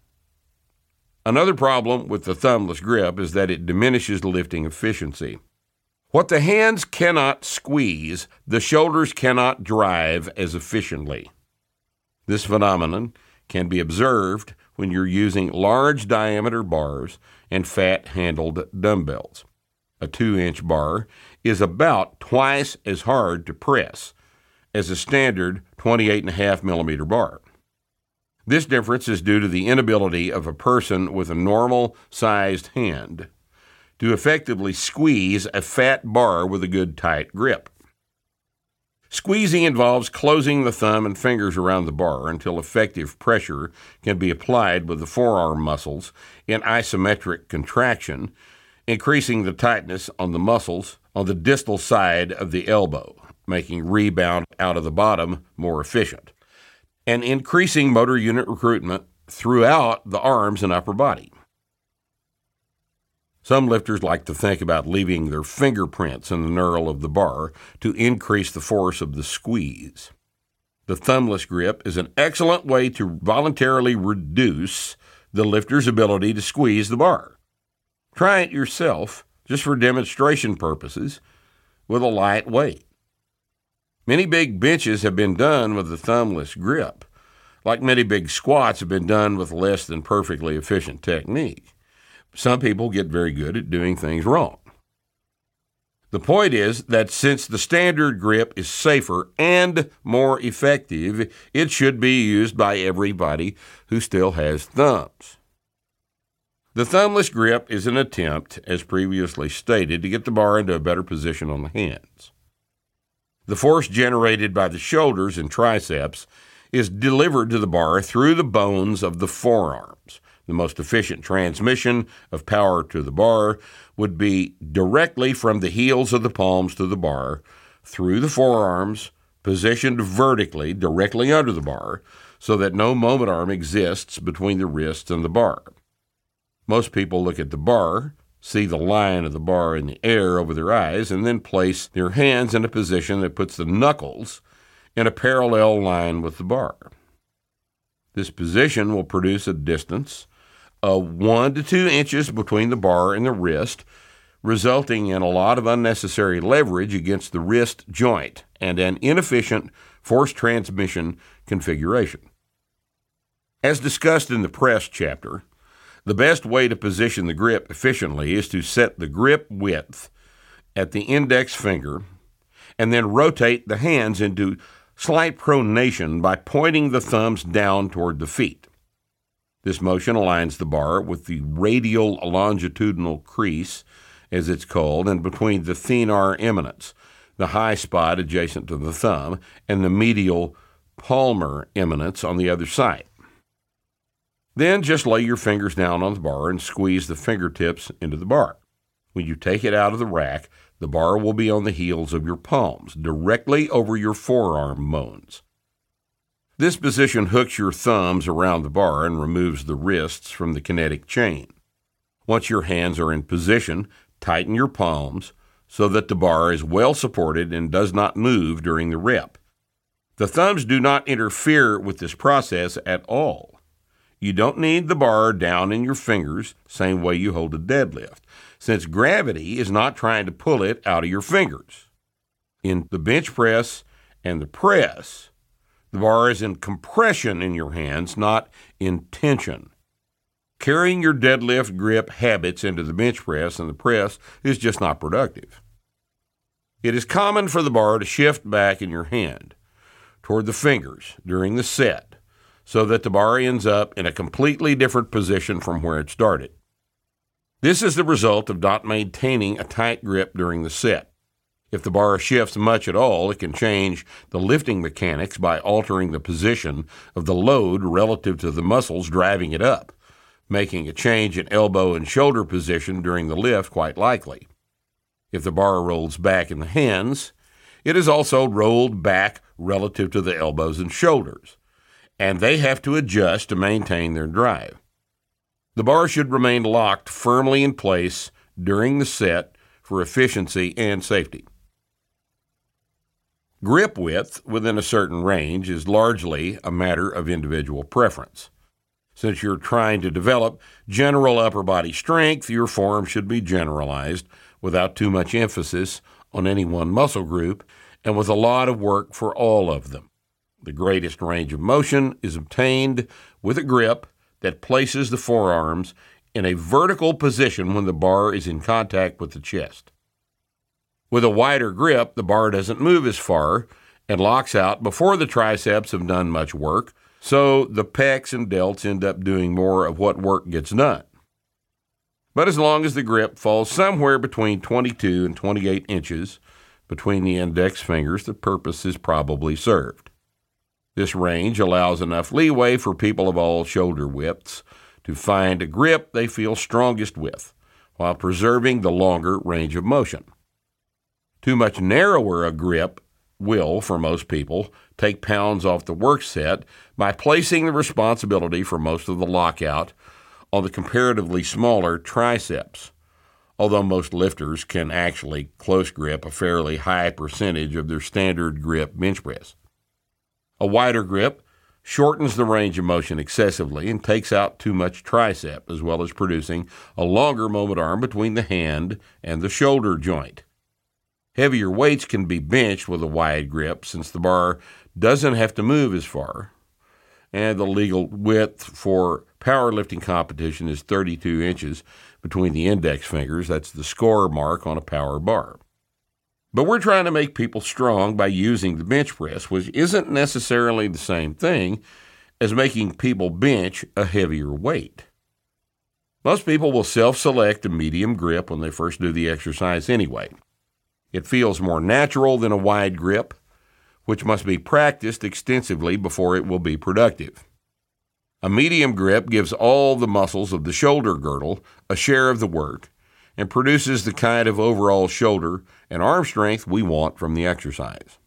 Another problem with the thumbless grip is that it diminishes lifting efficiency. What the hands cannot squeeze, the shoulders cannot drive as efficiently. This phenomenon can be observed when you're using large diameter bars and fat-handled dumbbells. A 2-inch bar is about twice as hard to press as a standard 28.5 millimeter bar. This difference is due to the inability of a person with a normal-sized hand to effectively squeeze a fat bar with a good tight grip. Squeezing involves closing the thumb and fingers around the bar until effective pressure can be applied with the forearm muscles in isometric contraction, increasing the tightness on the muscles on the distal side of the elbow, making rebound out of the bottom more efficient, and increasing motor unit recruitment throughout the arms and upper body. Some lifters like to think about leaving their fingerprints in the knurl of the bar to increase the force of the squeeze. The thumbless grip is an excellent way to voluntarily reduce the lifter's ability to squeeze the bar. Try it yourself, just for demonstration purposes, with a light weight. Many big benches have been done with the thumbless grip, like many big squats have been done with less than perfectly efficient technique. Some people get very good at doing things wrong. The point is that since the standard grip is safer and more effective, it should be used by everybody who still has thumbs. The thumbless grip is an attempt, as previously stated, to get the bar into a better position on the hands. The force generated by the shoulders and triceps is delivered to the bar through the bones of the forearms. The most efficient transmission of power to the bar would be directly from the heels of the palms to the bar, through the forearms, positioned vertically directly under the bar, so that no moment arm exists between the wrists and the bar. Most people look at the bar, see the line of the bar in the air over their eyes, and then place their hands in a position that puts the knuckles in a parallel line with the bar. This position will produce a distance of 1 to 2 inches between the bar and the wrist, resulting in a lot of unnecessary leverage against the wrist joint and an inefficient force transmission configuration. As discussed in the press chapter, the best way to position the grip efficiently is to set the grip width at the index finger and then rotate the hands into slight pronation by pointing the thumbs down toward the feet. This motion aligns the bar with the radial longitudinal crease, as it's called, and between the thenar eminence, the high spot adjacent to the thumb, and the medial palmar eminence on the other side. Then just lay your fingers down on the bar and squeeze the fingertips into the bar. When you take it out of the rack, the bar will be on the heels of your palms, directly over your forearm bones. This position hooks your thumbs around the bar and removes the wrists from the kinetic chain. Once your hands are in position, tighten your palms so that the bar is well supported and does not move during the rep. The thumbs do not interfere with this process at all. You don't need the bar down in your fingers, same way you hold a deadlift, since gravity is not trying to pull it out of your fingers. In the bench press and the press, the bar is in compression in your hands, not in tension. Carrying your deadlift grip habits into the bench press and the press is just not productive. It is common for the bar to shift back in your hand toward the fingers during the set, so that the bar ends up in a completely different position from where it started. This is the result of not maintaining a tight grip during the set. If the bar shifts much at all, it can change the lifting mechanics by altering the position of the load relative to the muscles driving it up, making a change in elbow and shoulder position during the lift quite likely. If the bar rolls back in the hands, it is also rolled back relative to the elbows and shoulders, and they have to adjust to maintain their drive. The bar should remain locked firmly in place during the set for efficiency and safety. Grip width within a certain range is largely a matter of individual preference. Since you're trying to develop general upper body strength, your form should be generalized without too much emphasis on any one muscle group and with a lot of work for all of them. The greatest range of motion is obtained with a grip that places the forearms in a vertical position when the bar is in contact with the chest. With a wider grip, the bar doesn't move as far and locks out before the triceps have done much work, so the pecs and delts end up doing more of what work gets done. But as long as the grip falls somewhere between 22 and 28 inches between the index fingers, the purpose is probably served. This range allows enough leeway for people of all shoulder widths to find a grip they feel strongest with, while preserving the longer range of motion. Too much narrower a grip will, for most people, take pounds off the work set by placing the responsibility for most of the lockout on the comparatively smaller triceps, although most lifters can actually close grip a fairly high percentage of their standard grip bench press. A wider grip shortens the range of motion excessively and takes out too much tricep, as well as producing a longer moment arm between the hand and the shoulder joint. Heavier weights can be benched with a wide grip since the bar doesn't have to move as far, and the legal width for powerlifting competition is 32 inches between the index fingers. That's the score mark on a power bar. But we're trying to make people strong by using the bench press, which isn't necessarily the same thing as making people bench a heavier weight. Most people will self-select a medium grip when they first do the exercise anyway. It feels more natural than a wide grip, which must be practiced extensively before it will be productive. A medium grip gives all the muscles of the shoulder girdle a share of the work and produces the kind of overall shoulder and arm strength we want from the exercise.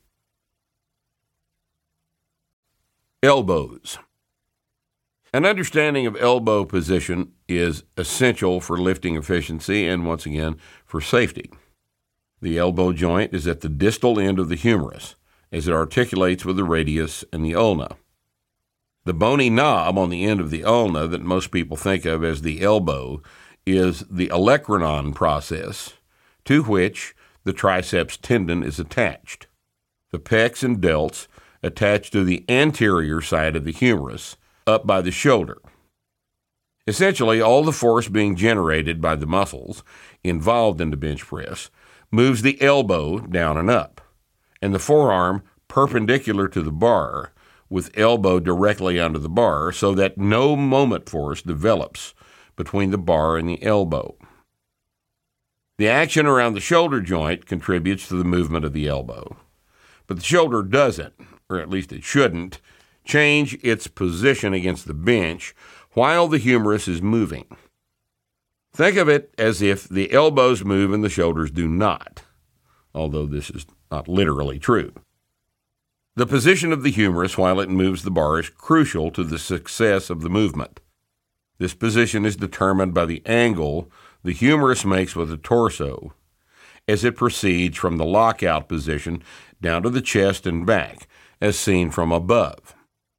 Elbows. An understanding of elbow position is essential for lifting efficiency and, once again, for safety. The elbow joint is at the distal end of the humerus, as it articulates with the radius and the ulna. The bony knob on the end of the ulna that most people think of as the elbow is the olecranon process, to which the triceps tendon is attached. The pecs and delts attach to the anterior side of the humerus, up by the shoulder. Essentially, all the force being generated by the muscles involved in the bench press moves the elbow down and up, and the forearm perpendicular to the bar with elbow directly under the bar so that no moment force develops between the bar and the elbow. The action around the shoulder joint contributes to the movement of the elbow, but the shoulder doesn't, or at least it shouldn't, change its position against the bench while the humerus is moving. Think of it as if the elbows move and the shoulders do not, although this is not literally true. The position of the humerus while it moves the bar is crucial to the success of the movement. This position is determined by the angle the humerus makes with the torso as it proceeds from the lockout position down to the chest and back, as seen from above.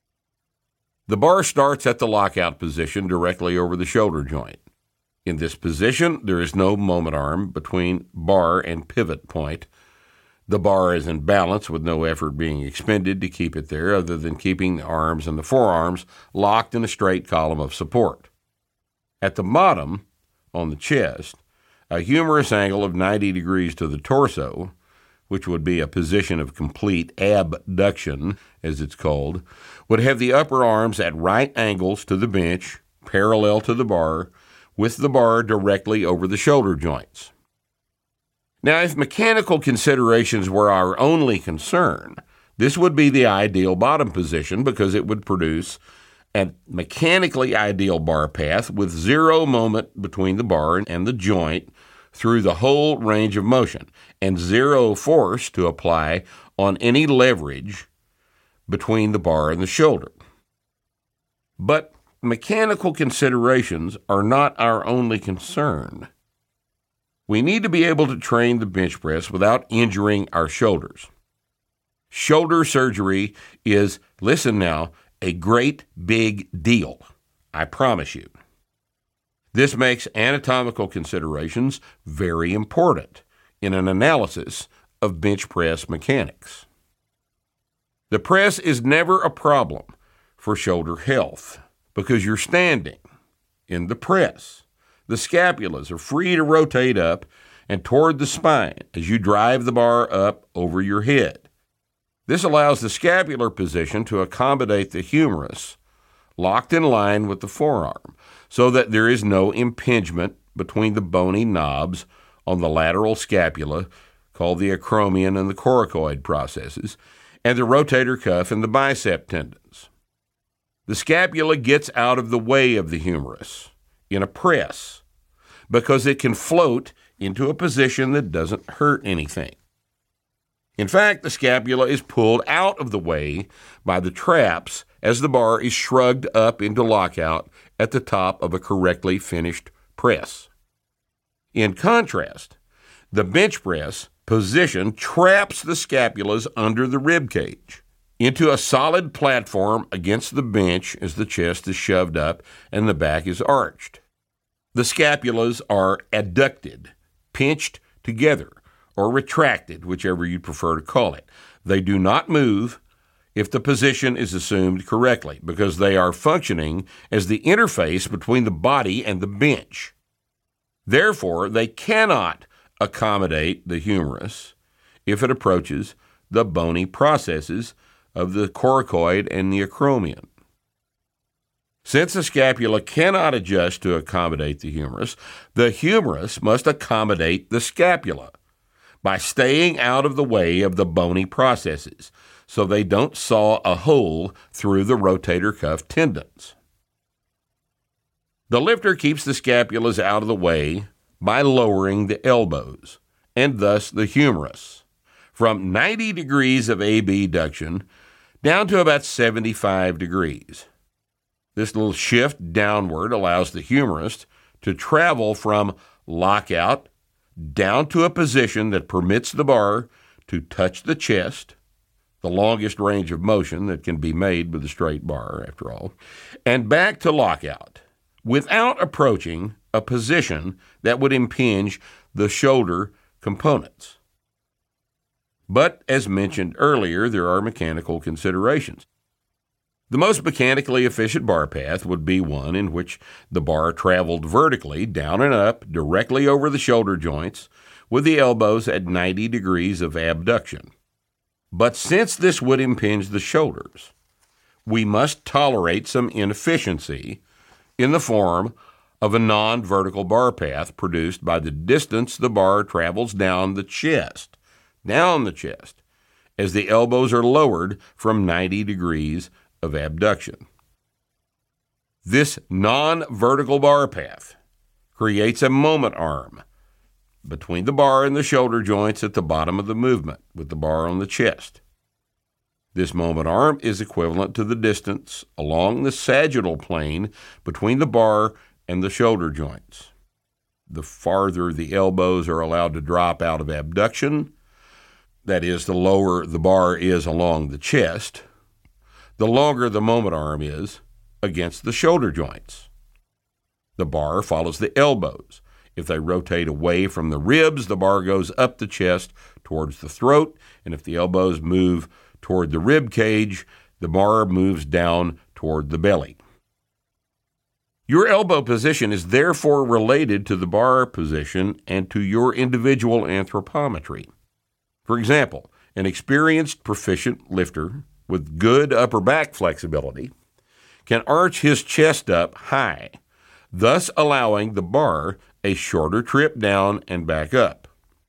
The bar starts at the lockout position directly over the shoulder joint. In this position, there is no moment arm between bar and pivot point. The bar is in balance with no effort being expended to keep it there other than keeping the arms and the forearms locked in a straight column of support. At the bottom, on the chest, a humerus angle of 90 degrees to the torso, which would be a position of complete abduction, as it's called, would have the upper arms at right angles to the bench, parallel to the bar, with the bar directly over the shoulder joints. Now, if mechanical considerations were our only concern, this would be the ideal bottom position because it would produce a mechanically ideal bar path with zero moment between the bar and the joint through the whole range of motion, and zero force to apply on any leverage between the bar and the shoulder. But mechanical considerations are not our only concern. We need to be able to train the bench press without injuring our shoulders. Shoulder surgery is, listen now, a great big deal, I promise you. This makes anatomical considerations very important in an analysis of bench press mechanics. The press is never a problem for shoulder health because you're standing in the press. The scapulas are free to rotate up and toward the spine as you drive the bar up over your head. This allows the scapular position to accommodate the humerus locked in line with the forearm so that there is no impingement between the bony knobs on the lateral scapula, called the acromion and the coracoid processes, and the rotator cuff and the bicep tendons. The scapula gets out of the way of the humerus in a press because it can float into a position that doesn't hurt anything. In fact, the scapula is pulled out of the way by the traps as the bar is shrugged up into lockout at the top of a correctly finished press. In contrast, the bench press position traps the scapulas under the rib cage into a solid platform against the bench as the chest is shoved up and the back is arched. The scapulas are adducted, pinched together, or retracted, whichever you prefer to call it. They do not move if the position is assumed correctly because they are functioning as the interface between the body and the bench. Therefore, they cannot accommodate the humerus if it approaches the bony processes of the coracoid and the acromion. Since the scapula cannot adjust to accommodate the humerus must accommodate the scapula by staying out of the way of the bony processes so they don't saw a hole through the rotator cuff tendons. The lifter keeps the scapulas out of the way by lowering the elbows, and thus the humerus, from 90 degrees of abduction down to about 75 degrees. This little shift downward allows the humerus to travel from lockout down to a position that permits the bar to touch the chest, the longest range of motion that can be made with a straight bar, after all, and back to lockout without approaching a position that would impinge the shoulder components. But, as mentioned earlier, there are mechanical considerations. The most mechanically efficient bar path would be one in which the bar traveled vertically down and up directly over the shoulder joints with the elbows at 90 degrees of abduction. But since this would impinge the shoulders, we must tolerate some inefficiency in the form of a non-vertical bar path produced by the distance the bar travels down the chest, as the elbows are lowered from 90 degrees of abduction. This non-vertical bar path creates a moment arm between the bar and the shoulder joints at the bottom of the movement, with the bar on the chest. This moment arm is equivalent to the distance along the sagittal plane between the bar and the shoulder joints. The farther the elbows are allowed to drop out of abduction, that is, the lower the bar is along the chest, the longer the moment arm is against the shoulder joints. The bar follows the elbows. If they rotate away from the ribs, the bar goes up the chest towards the throat, and if the elbows move toward the rib cage, the bar moves down toward the belly. Your elbow position is therefore related to the bar position and to your individual anthropometry. For example, an experienced proficient lifter with good upper back flexibility can arch his chest up high, thus allowing the bar a shorter trip down and back up.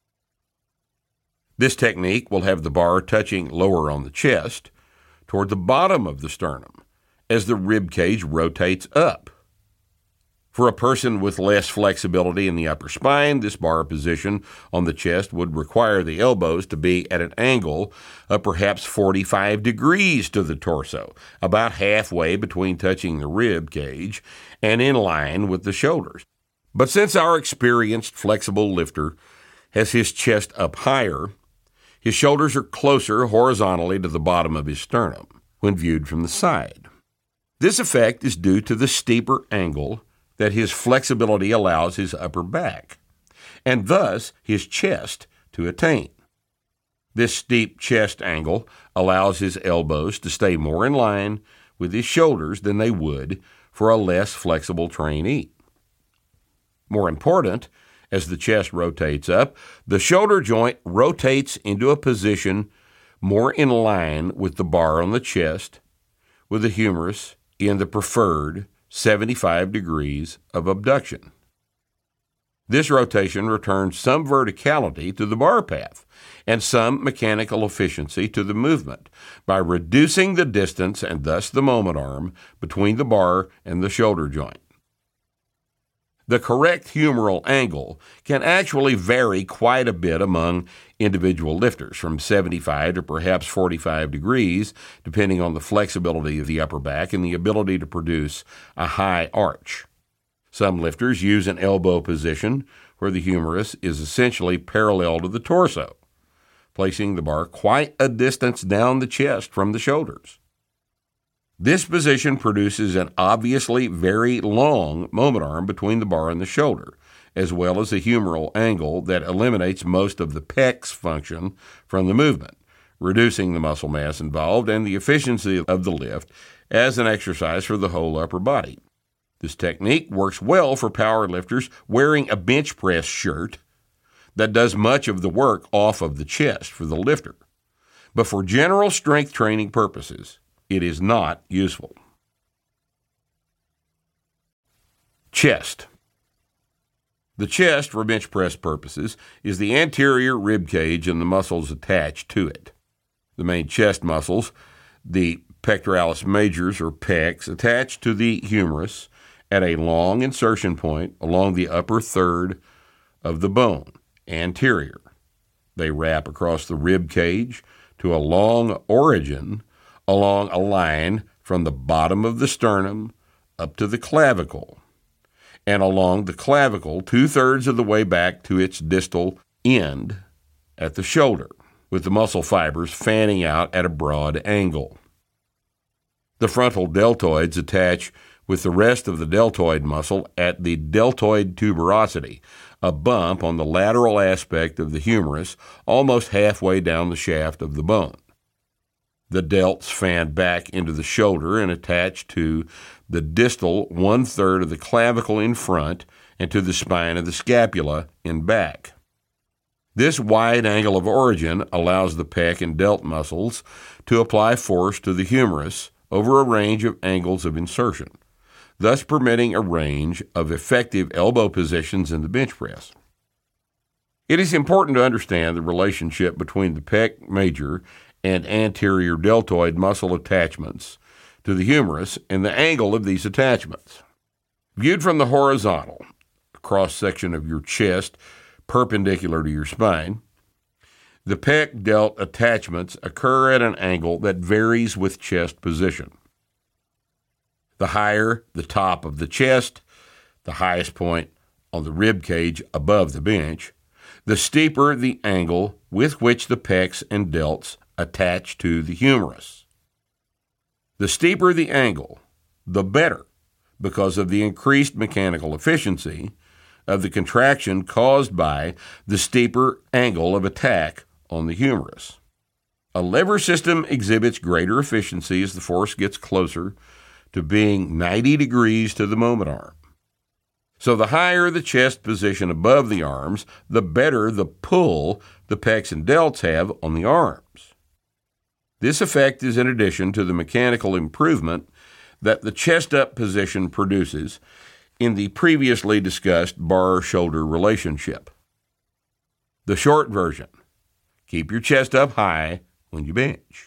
This technique will have the bar touching lower on the chest toward the bottom of the sternum as the rib cage rotates up. For a person with less flexibility in the upper spine, this bar position on the chest would require the elbows to be at an angle of perhaps 45 degrees to the torso, about halfway between touching the rib cage and in line with the shoulders. But since our experienced flexible lifter has his chest up higher, his shoulders are closer horizontally to the bottom of his sternum when viewed from the side. This effect is due to the steeper angle that his flexibility allows his upper back, and thus his chest to attain. This steep chest angle allows his elbows to stay more in line with his shoulders than they would for a less flexible trainee. More important, as the chest rotates up, the shoulder joint rotates into a position more in line with the bar on the chest, with the humerus in the preferred 75 degrees of abduction. This rotation returns some verticality to the bar path and some mechanical efficiency to the movement by reducing the distance and thus the moment arm between the bar and the shoulder joint. The correct humeral angle can actually vary quite a bit among individual lifters, from 75 to perhaps 45 degrees, depending on the flexibility of the upper back and the ability to produce a high arch. Some lifters use an elbow position where the humerus is essentially parallel to the torso, placing the bar quite a distance down the chest from the shoulders. This position produces an obviously very long moment arm between the bar and the shoulder, as well as a humeral angle that eliminates most of the pec function from the movement, reducing the muscle mass involved and the efficiency of the lift as an exercise for the whole upper body. This technique works well for power lifters wearing a bench press shirt that does much of the work off of the chest for the lifter. But for general strength training purposes, it is not useful. Chest. The chest, for bench press purposes, is the anterior rib cage and the muscles attached to it. The main chest muscles, the pectoralis majors or pecs, attach to the humerus at a long insertion point along the upper third of the bone, anterior. They wrap across the rib cage to a long origin along a line from the bottom of the sternum up to the clavicle, and along the clavicle 2/3 of the way back to its distal end at the shoulder, with the muscle fibers fanning out at a broad angle. The frontal deltoids attach with the rest of the deltoid muscle at the deltoid tuberosity, a bump on the lateral aspect of the humerus almost halfway down the shaft of the bone. The delts fan back into the shoulder and attach to the distal 1/3 of the clavicle in front and to the spine of the scapula in back. This wide angle of origin allows the pec and delt muscles to apply force to the humerus over a range of angles of insertion, thus permitting a range of effective elbow positions in the bench press. It is important to understand the relationship between the pec major and anterior deltoid muscle attachments to the humerus and the angle of these attachments. Viewed from the horizontal, cross-section of your chest perpendicular to your spine, the pec-delt attachments occur at an angle that varies with chest position. The higher the top of the chest, the highest point on the rib cage above the bench, the steeper the angle with which the pecs and delts attach to the humerus. The steeper the angle, the better, because of the increased mechanical efficiency of the contraction caused by the steeper angle of attack on the humerus. A lever system exhibits greater efficiency as the force gets closer to being 90 degrees to the moment arm. So the higher the chest position above the arms, the better the pull the pecs and delts have on the arms. This effect is in addition to the mechanical improvement that the chest-up position produces in the previously discussed bar-shoulder relationship. The short version: keep your chest up high when you bench.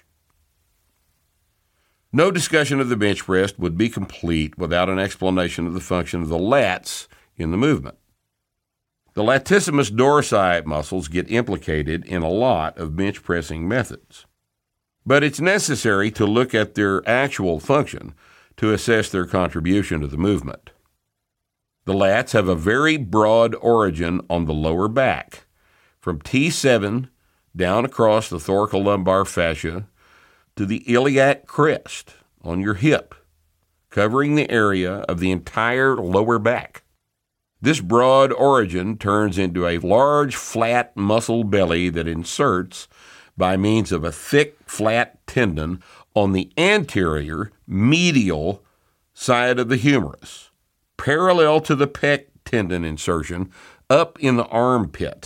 No discussion of the bench press would be complete without an explanation of the function of the lats in the movement. The latissimus dorsi muscles get implicated in a lot of bench pressing methods, but it's necessary to look at their actual function to assess their contribution to the movement. The lats have a very broad origin on the lower back, from T7 down across the thoracolumbar fascia to the iliac crest on your hip, covering the area of the entire lower back. This broad origin turns into a large, flat muscle belly that inserts by means of a thick, flat tendon on the anterior medial side of the humerus, parallel to the pec tendon insertion up in the armpit.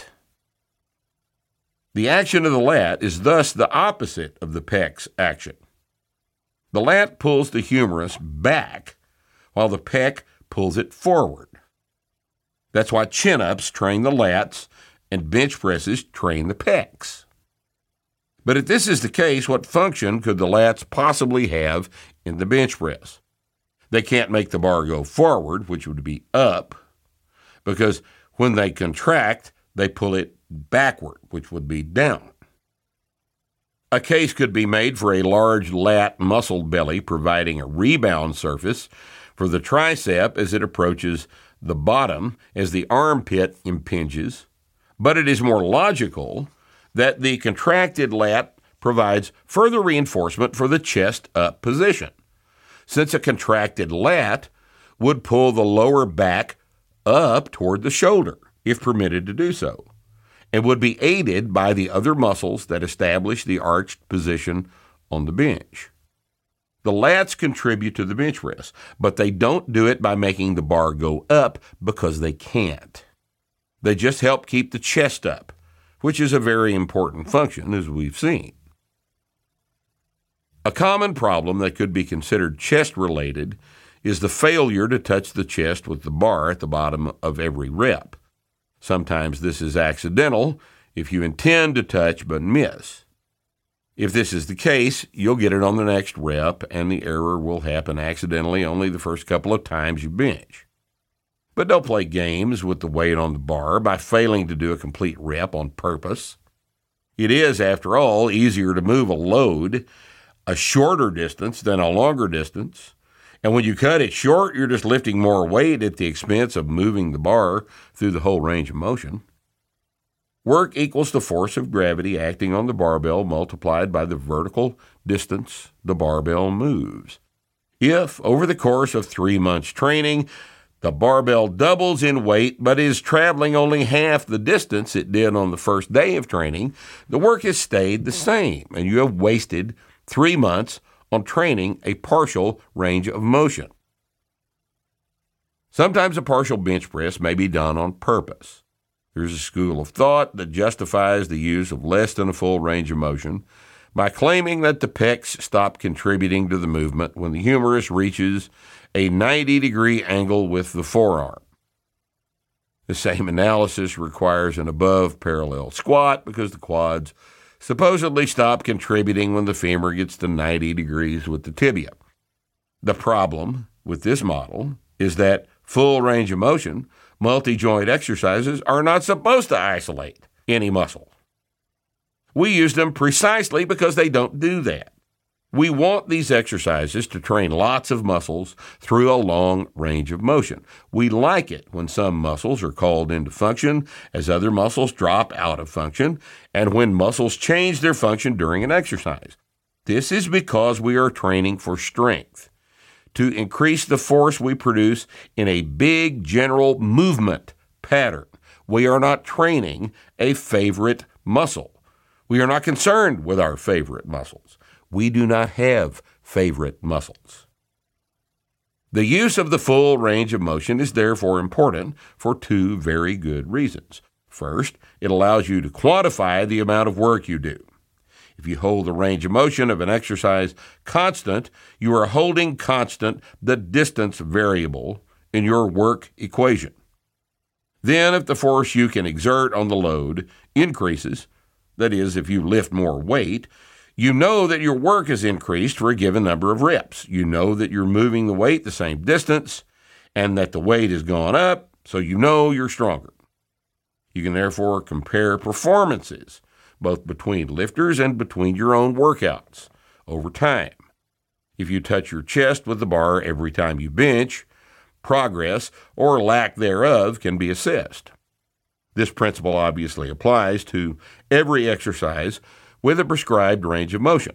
The action of the lat is thus the opposite of the pec's action. The lat pulls the humerus back while the pec pulls it forward. That's why chin-ups train the lats and bench presses train the pecs. But if this is the case, what function could the lats possibly have in the bench press? They can't make the bar go forward, which would be up, because when they contract, they pull it backward, which would be down. A case could be made for a large lat muscle belly providing a rebound surface for the tricep as it approaches the bottom as the armpit impinges, but it is more logical that the contracted lat provides further reinforcement for the chest-up position, since a contracted lat would pull the lower back up toward the shoulder, if permitted to do so, and would be aided by the other muscles that establish the arched position on the bench. The lats contribute to the bench press, but they don't do it by making the bar go up because they can't. They just help keep the chest up, which is a very important function, as we've seen. A common problem that could be considered chest-related is the failure to touch the chest with the bar at the bottom of every rep. Sometimes this is accidental if you intend to touch but miss. If this is the case, you'll get it on the next rep, and the error will happen accidentally only the first couple of times you bench. But don't play games with the weight on the bar by failing to do a complete rep on purpose. It is, after all, easier to move a load a shorter distance than a longer distance, and when you cut it short, you're just lifting more weight at the expense of moving the bar through the whole range of motion. Work equals the force of gravity acting on the barbell multiplied by the vertical distance the barbell moves. If, over the course of 3 months' training, the barbell doubles in weight but is traveling only half the distance it did on the first day of training, the work has stayed the same, and you have wasted 3 months on training a partial range of motion. Sometimes a partial bench press may be done on purpose. There's a school of thought that justifies the use of less than a full range of motion by claiming that the pecs stop contributing to the movement when the humerus reaches a 90-degree angle with the forearm. The same analysis requires an above parallel squat because the quads supposedly stop contributing when the femur gets to 90 degrees with the tibia. The problem with this model is that full range of motion, multi-joint exercises are not supposed to isolate any muscle. We use them precisely because they don't do that. We want these exercises to train lots of muscles through a long range of motion. We like it when some muscles are called into function as other muscles drop out of function, and when muscles change their function during an exercise. This is because we are training for strength, to increase the force we produce in a big general movement pattern. We are not training a favorite muscle. We are not concerned with our favorite muscles. We do not have favorite muscles. The use of the full range of motion is therefore important for two very good reasons. First, it allows you to quantify the amount of work you do. If you hold the range of motion of an exercise constant, you are holding constant the distance variable in your work equation. Then, if the force you can exert on the load increases, that is, if you lift more weight, you know that your work is increased for a given number of reps. You know that you're moving the weight the same distance and that the weight has gone up, so you know you're stronger. You can therefore compare performances, both between lifters and between your own workouts, over time. If you touch your chest with the bar every time you bench, progress or lack thereof can be assessed. This principle obviously applies to every exercise with a prescribed range of motion.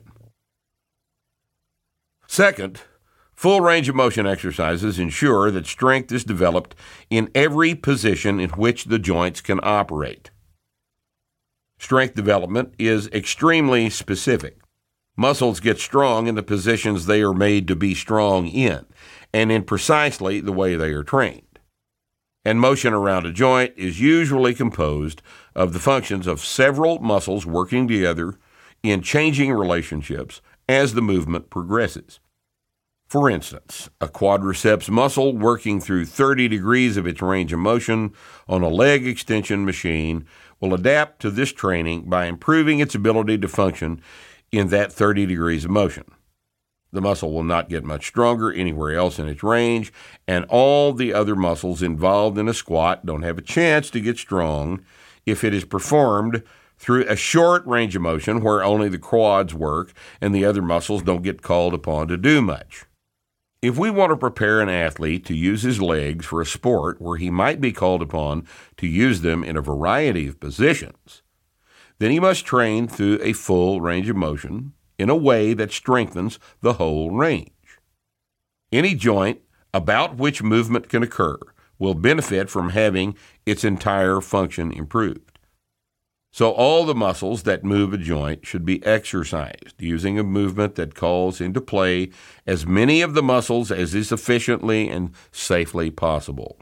Second, full range of motion exercises ensure that strength is developed in every position in which the joints can operate. Strength development is extremely specific. Muscles get strong in the positions they are made to be strong in, and in precisely the way they are trained. And motion around a joint is usually composed of the functions of several muscles working together in changing relationships as the movement progresses. For instance, a quadriceps muscle working through 30 degrees of its range of motion on a leg extension machine will adapt to this training by improving its ability to function in that 30 degrees of motion. The muscle will not get much stronger anywhere else in its range, and all the other muscles involved in a squat don't have a chance to get strong if it is performed through a short range of motion where only the quads work and the other muscles don't get called upon to do much. If we want to prepare an athlete to use his legs for a sport where he might be called upon to use them in a variety of positions, then he must train through a full range of motion in a way that strengthens the whole range. Any joint about which movement can occur will benefit from having its entire function improved. So all the muscles that move a joint should be exercised using a movement that calls into play as many of the muscles as is efficiently and safely possible.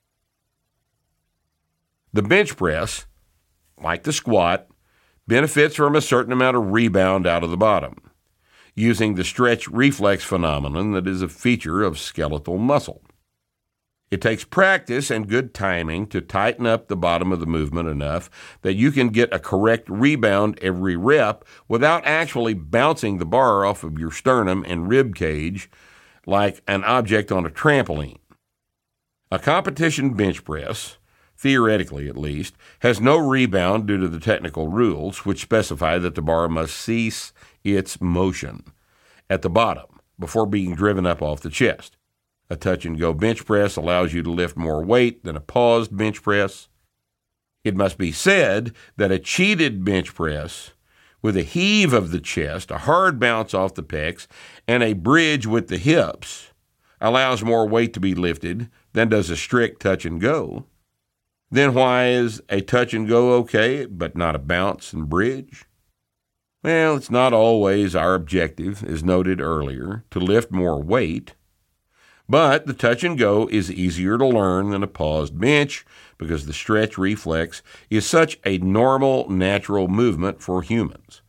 The bench press, like the squat, benefits from a certain amount of rebound out of the bottom, using the stretch reflex phenomenon that is a feature of skeletal muscle. It takes practice and good timing to tighten up the bottom of the movement enough that you can get a correct rebound every rep without actually bouncing the bar off of your sternum and rib cage like an object on a trampoline. A competition bench press, theoretically at least, has no rebound due to the technical rules, which specify that the bar must cease its motion at the bottom before being driven up off the chest. A touch-and-go bench press allows you to lift more weight than a paused bench press. It must be said that a cheated bench press with a heave of the chest, a hard bounce off the pecs, and a bridge with the hips allows more weight to be lifted than does a strict touch-and-go. Then why is a touch-and-go okay, but not a bounce and bridge? Well, it's not always our objective, as noted earlier, to lift more weight. But the touch-and-go is easier to learn than a paused bench because the stretch reflex is such a normal, natural movement for humans.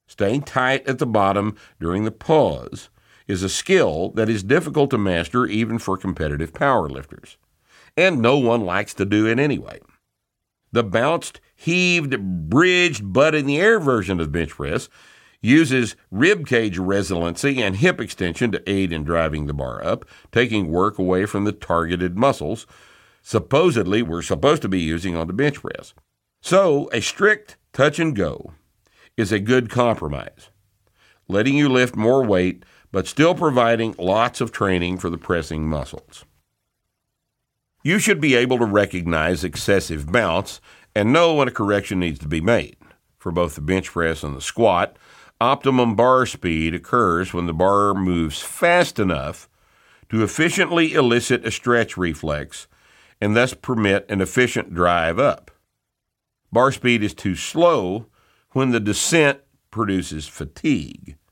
Staying tight at the bottom during the pause is a skill that is difficult to master even for competitive powerlifters, and no one likes to do it anyway. The bounced, heaved, bridged, butt in the air version of the bench press uses rib cage resiliency and hip extension to aid in driving the bar up, taking work away from the targeted muscles supposedly we're supposed to be using on the bench press. So a strict touch and go is a good compromise, letting you lift more weight but still providing lots of training for the pressing muscles. You should be able to recognize excessive bounce and know when a correction needs to be made. For both the bench press and the squat, optimum bar speed occurs when the bar moves fast enough to efficiently elicit a stretch reflex and thus permit an efficient drive up. Bar speed is too slow when the descent produces fatigue.